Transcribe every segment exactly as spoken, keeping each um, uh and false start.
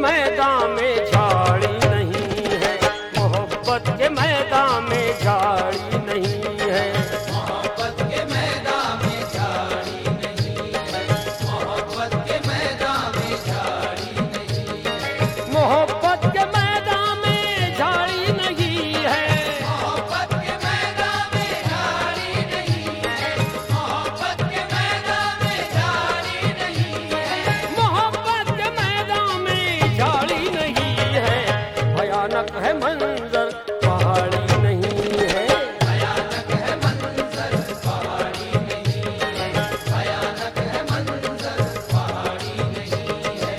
मैदान में झाड़ी नहीं है, मोहब्बत के मैदान में झाड़ी नहीं है। मोहब्बत के मैदान में झाड़ी नहीं है, मोहब्बत के मैदान में झाड़ी नहीं है। मोहब्बत के मैदान में झाड़ी नहीं है, मोहब्बत के मैदान में झाड़ी नहीं है, मोहब्बत के मैदान में झाड़ी नहीं है। मोहब्बत के मैदान में झाड़ी नहीं है। भयानक है मंजर पहाड़ी नहीं है। भयानक है मंजर पहाड़ी नहीं है, भयानक है मंजर पहाड़ी नहीं है।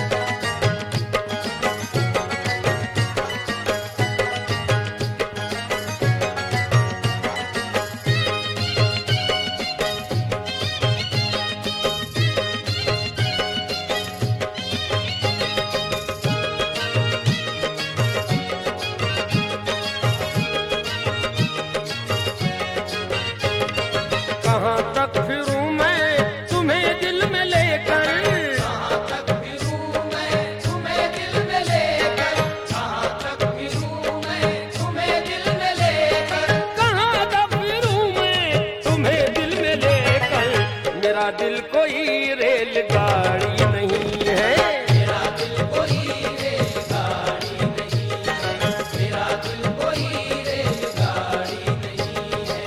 कहाँ तक फिरूं मैं तुम्हें दिल में लेकर, कहाँ तक फिरूं मैं तुम्हें दिल में लेकर, कहाँ तक फिरूं मैं तुम्हें दिल में लेकर। कहाँ तक फिरूं मैं तुम्हें दिल में लेकर। मेरा दिल कोई रेलगाड़ी नहीं है, मेरा दिल कोई रेलगाड़ी नहीं है, मेरा दिल कोई रेलगाड़ी नहीं है।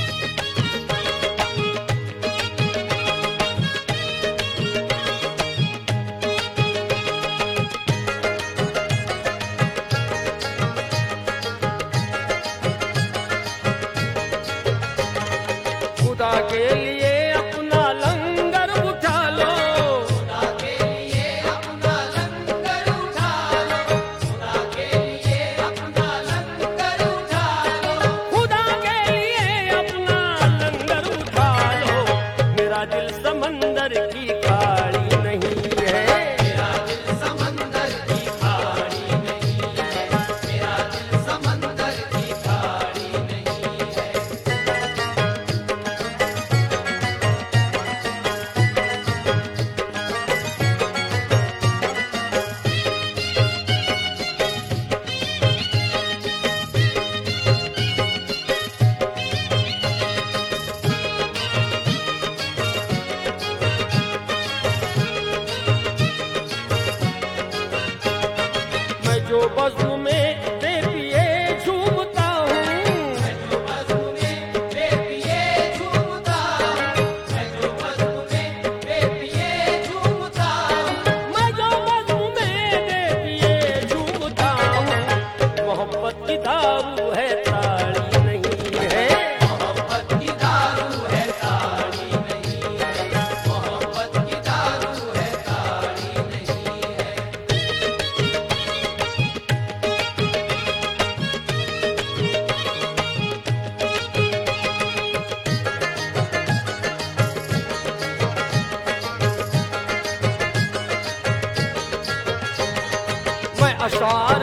खुदा के लिए अपना लंगर उठा लो, खुदा के लिए अपना लंगर उठा लो, खुदा के लिए अपना लंगर उठा लो। खुदा के लिए अपना लंगर उठा लो। मेरा दिल समंदर की खाड़ी नहीं है, मेरा दिल समंदर की खाड़ी नहीं है, मेरा दिल समंदर की खाड़ी नहीं है। मैं जो बज़्म में बेपिए झूमता हूँ, मैं जो बज़्म में बेपिए झूमता हूँ, मैं जो बज़्म में बेपिए झूमता हूँ। मैं जो बज़्म में बेपिए झूमता हूँ। मोहब्बत की दारू है ताड़ी नहीं है, मोहब्बत की दारू है ताड़ी नहीं है, मोहब्बत की दारू है ताड़ी नहीं है। मैं अशार